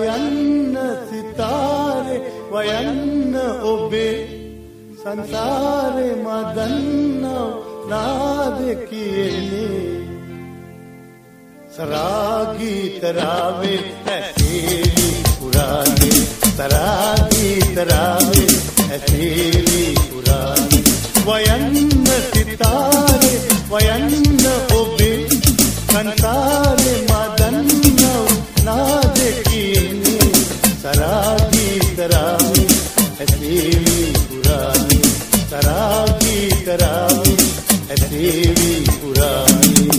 වයන්න සිතාරේ වයන්න ඔබේ සංසාරේ මදන්නව නාද කියන්නේ සරාගී තරාවේ ඇසේවි පුරානේ සරාගී තරාවේ ඇසේවි පුරානේ වයන්න සිතාරේ වයන්න ඔබේ සංසාරේ මදන්නව නාද කියන්නේ සරාගී තරාවේ ඇසේවි පුරානේ සරාගී තරාවේ ඇසේවි පුරානේ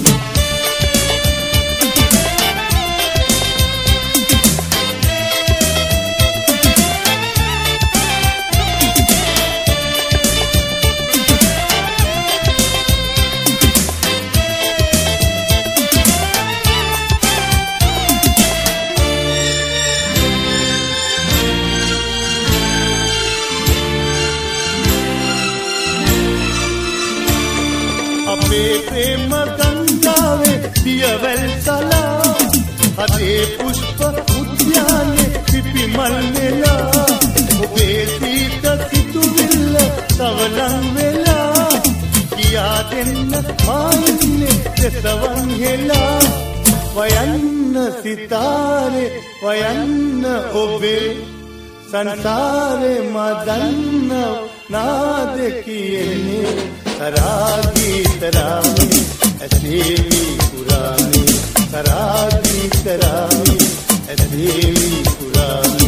प्रेम गंगावे दियवल सला हरे पुष्प उद्याने पिपि मल्लेला ओबे सीत सितुविल्ल सवलං වෙලා කියා දෙන්න මායින්නේ දෙසවන් හෙලා වයන්න සිතාරේ වයන්න ඔබේ සංසාරේ මදන්නව නාද කියන්නේ सरागी तरामी ऐसेवी पुरानी सरागी तरामी ऐसेवी पुरानी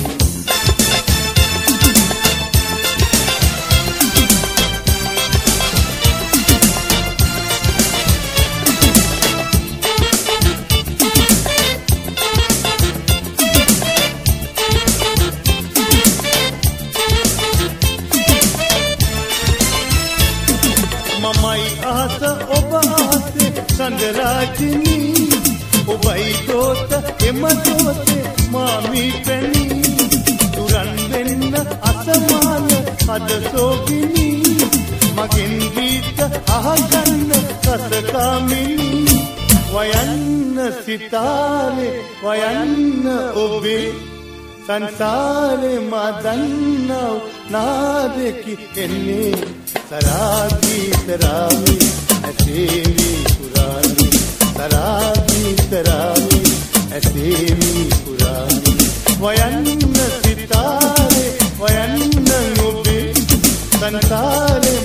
ममाई आस ओब आसे संदराजनी ओबई दोत एम दोते मामी पेनी तुरन වෙන්න අසමාන හද සෝගිනි මගෙන් ගීත අහගන්න රසකාමිනි වයන්න සිතාරේ වයන්න ඔබේ සංසාරේ මදන්නව නාදකි එන්නේ सरागी तरामी ऐसेवी पुरानी सरागी तरामी ऐसेवी पुरानी वयन्न सितारे वयन्न ओबे संसारे